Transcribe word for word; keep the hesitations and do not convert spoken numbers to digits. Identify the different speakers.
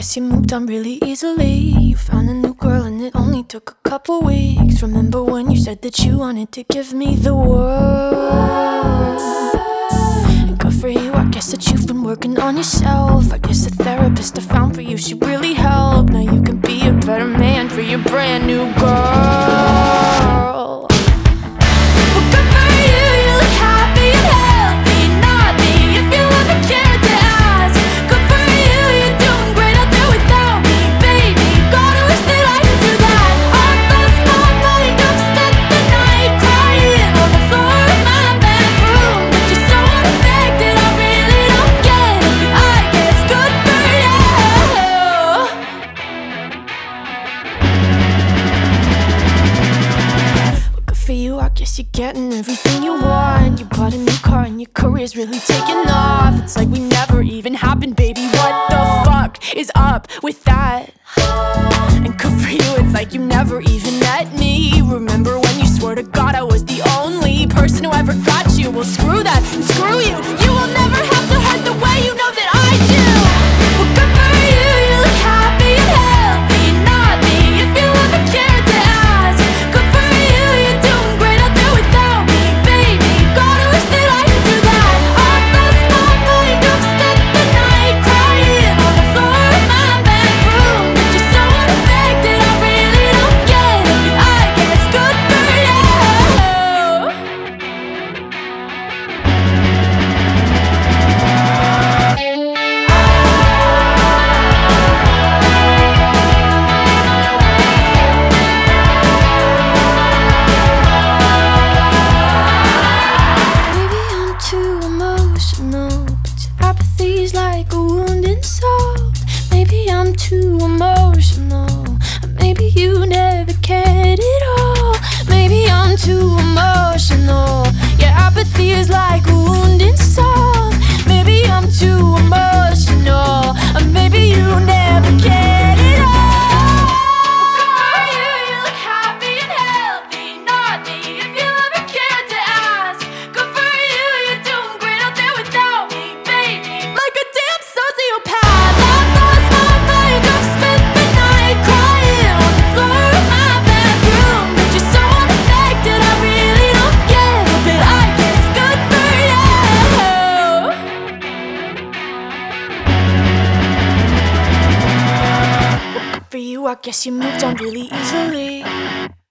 Speaker 1: guess you moved on really easily. You found a new girl and it only took a couple weeks. Remember when you said that you wanted to give me the world? And good for you, I guess that you've been working on yourself. I guess the therapist I found for you, she really helped. Now you can be a better man for your brand new girl. Well, good for you, you look happy and healthy. Not me, if you ever cared to ask. Good for you, you're doing great out there without me, baby. God, I wish that I could do that. I've lost my mind, I've spent the night crying on the floor of my bedroom. But you're so unaffected, I really don't get it. But I guess good for you. Well, good for you, I guess you're getting everything you want. You bought a new car and your career's really taking off. It's like we never even happened, baby. What the fuck is up with that? And good for you, it's like you never even met me. Remember when you swore to God I was the only person who ever got you? Well, screw that and screw you. You will never have to hurt the way you know that I do. Well, good for you, you look happy and healthy. Not me, if you ever cared to ask. Good for you, you're doing great out there without me, baby. God, I wish that I could do that. I've lost my mind, I've spent the night crying on the floor of my bedroom. But you're so unaffected, I really don't get it. But I guess good for you. Maybe I'm too emotional, but your apathy's like a wounded soul. Maybe I'm too emotional, or maybe you never cared at all. Maybe I'm too emotional, your apathy is like a wounded soul. Maybe I'm too emotional, or maybe you never cared at all. Good for you, you look happy and healthy. Not me, if you ever cared to ask. Good for you, you're doing great out there without me, baby. Like a damn sociopath, I've lost my mind. I've spent the night crying on the floor of my bedroom. But you're so unaffected, I really don't get it. But I guess good for you. Well, good for you, I guess you moved on really easily.